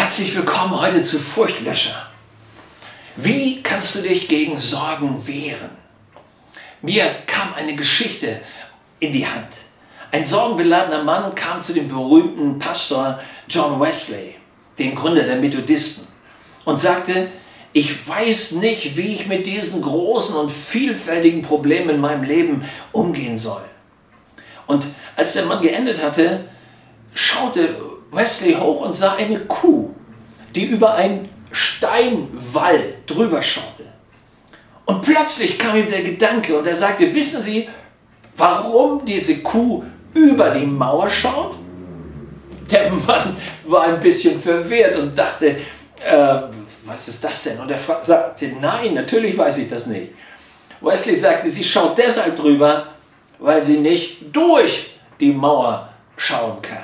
Herzlich willkommen heute zu Furchtlöscher. Wie kannst du dich gegen Sorgen wehren? Mir kam eine Geschichte in die Hand. Ein sorgenbeladener Mann kam zu dem berühmten Pastor John Wesley, dem Gründer der Methodisten, und sagte: Ich weiß nicht, wie ich mit diesen großen und vielfältigen Problemen in meinem Leben umgehen soll. Und als der Mann geendet hatte, schaute Wesley hoch und sah eine Kuh, die über einen Steinwall drüber schaute. Und plötzlich kam ihm der Gedanke und er sagte: Wissen Sie, warum diese Kuh über die Mauer schaut? Der Mann war ein bisschen verwirrt und dachte, was ist das denn? Und er sagte: Nein, natürlich weiß ich das nicht. Wesley sagte: Sie schaut deshalb drüber, weil sie nicht durch die Mauer schauen kann.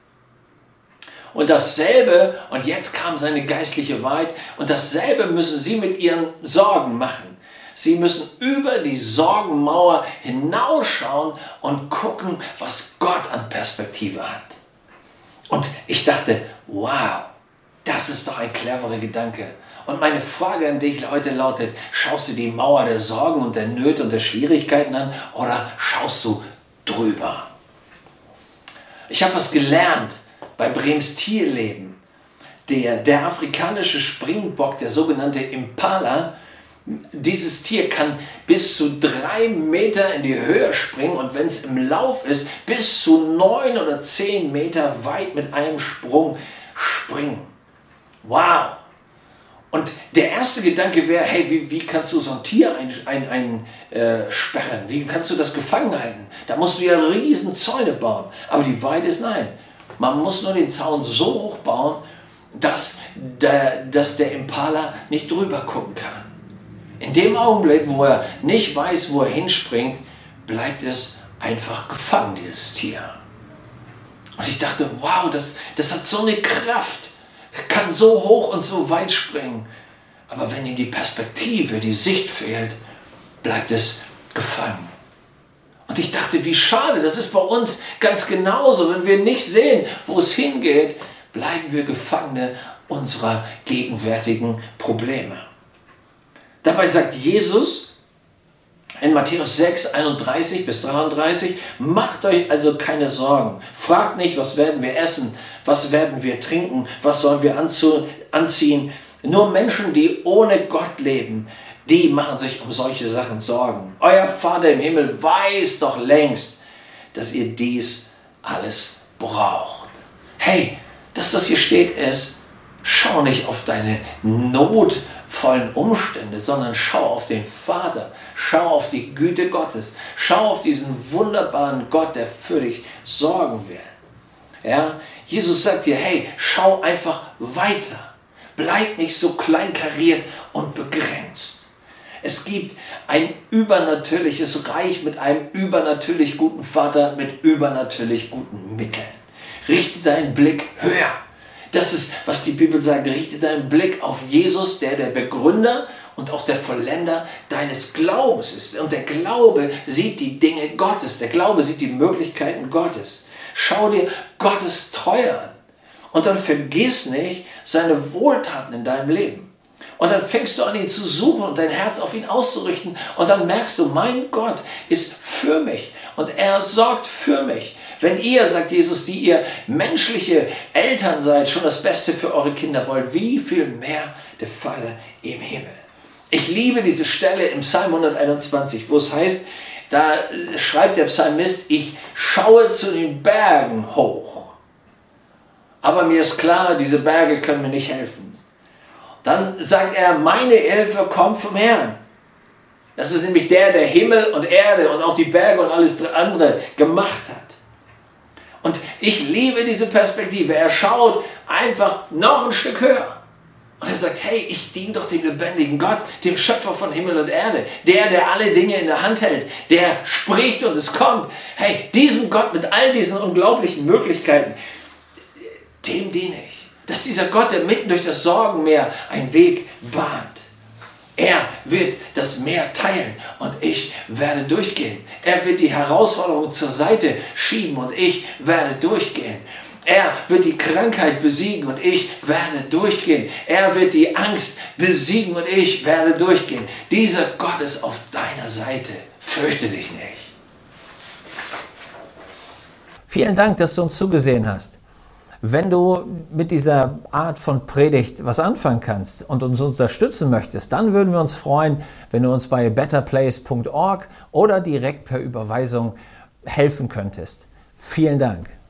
Und dasselbe, und jetzt kam seine geistliche Wahrheit, und dasselbe müssen Sie mit Ihren Sorgen machen. Sie müssen über die Sorgenmauer hinausschauen und gucken, was Gott an Perspektive hat. Und ich dachte, wow, das ist doch ein cleverer Gedanke. Und meine Frage an dich heute lautet: Schaust du die Mauer der Sorgen und der Nöte und der Schwierigkeiten an, oder schaust du drüber? Ich habe was gelernt bei Brems Tierleben. Der afrikanische Springbock, der sogenannte Impala, dieses Tier kann bis zu 3 Meter in die Höhe springen und wenn es im Lauf ist, bis zu 9 oder 10 Meter weit mit einem Sprung springen. Wow! Und der erste Gedanke wäre: Hey, wie kannst du so ein Tier einsperren? Wie kannst du das gefangen halten? Da musst du ja riesen Zäune bauen. Aber die Wahrheit ist nein. Man muss nur den Zaun so hoch bauen, dass der Impala nicht drüber gucken kann. In dem Augenblick, wo er nicht weiß, wo er hinspringt, bleibt es einfach gefangen, dieses Tier. Und ich dachte, wow, das hat so eine Kraft, kann so hoch und so weit springen. Aber wenn ihm die Perspektive, die Sicht fehlt, bleibt es gefangen. Und ich dachte, wie schade, das ist bei uns ganz genauso. Wenn wir nicht sehen, wo es hingeht, bleiben wir Gefangene unserer gegenwärtigen Probleme. Dabei sagt Jesus in Matthäus 6, 31 bis 33, macht euch also keine Sorgen. Fragt nicht, was werden wir essen, was werden wir trinken, was sollen wir anziehen. Nur Menschen, die ohne Gott leben, die machen sich um solche Sachen Sorgen. Euer Vater im Himmel weiß doch längst, dass ihr dies alles braucht. Hey, das, was hier steht, ist: Schau nicht auf deine notvollen Umstände, sondern schau auf den Vater. Schau auf die Güte Gottes. Schau auf diesen wunderbaren Gott, der für dich sorgen will. Ja? Jesus sagt dir: Hey, schau einfach weiter. Bleib nicht so kleinkariert und begrenzt. Es gibt ein übernatürliches Reich mit einem übernatürlich guten Vater, mit übernatürlich guten Mitteln. Richte deinen Blick höher. Das ist, was die Bibel sagt. Richte deinen Blick auf Jesus, der Begründer und auch der Vollender deines Glaubens ist. Und der Glaube sieht die Dinge Gottes. Der Glaube sieht die Möglichkeiten Gottes. Schau dir Gottes Treue an. Und dann vergiss nicht seine Wohltaten in deinem Leben. Und dann fängst du an, ihn zu suchen und dein Herz auf ihn auszurichten. Und dann merkst du, mein Gott ist für mich und er sorgt für mich. Wenn ihr, sagt Jesus, die ihr menschliche Eltern seid, schon das Beste für eure Kinder wollt, wie viel mehr der Vater im Himmel. Ich liebe diese Stelle im Psalm 121, wo es heißt, da schreibt der Psalmist: Ich schaue zu den Bergen hoch. Aber mir ist klar, diese Berge können mir nicht helfen. Dann sagt er: Meine Hilfe kommt vom Herrn. Das ist nämlich der Himmel und Erde und auch die Berge und alles andere gemacht hat. Und ich liebe diese Perspektive. Er schaut einfach noch ein Stück höher. Und er sagt: Hey, ich diene doch dem lebendigen Gott, dem Schöpfer von Himmel und Erde. Der alle Dinge in der Hand hält. Der spricht und es kommt. Hey, diesem Gott mit all diesen unglaublichen Möglichkeiten, dem diene ich. Das ist dieser Gott, der mitten durch das Sorgenmeer einen Weg bahnt. Er wird das Meer teilen und ich werde durchgehen. Er wird die Herausforderung zur Seite schieben und ich werde durchgehen. Er wird die Krankheit besiegen und ich werde durchgehen. Er wird die Angst besiegen und ich werde durchgehen. Dieser Gott ist auf deiner Seite. Fürchte dich nicht. Vielen Dank, dass du uns zugesehen hast. Wenn du mit dieser Art von Predigt was anfangen kannst und uns unterstützen möchtest, dann würden wir uns freuen, wenn du uns bei betterplace.org oder direkt per Überweisung helfen könntest. Vielen Dank.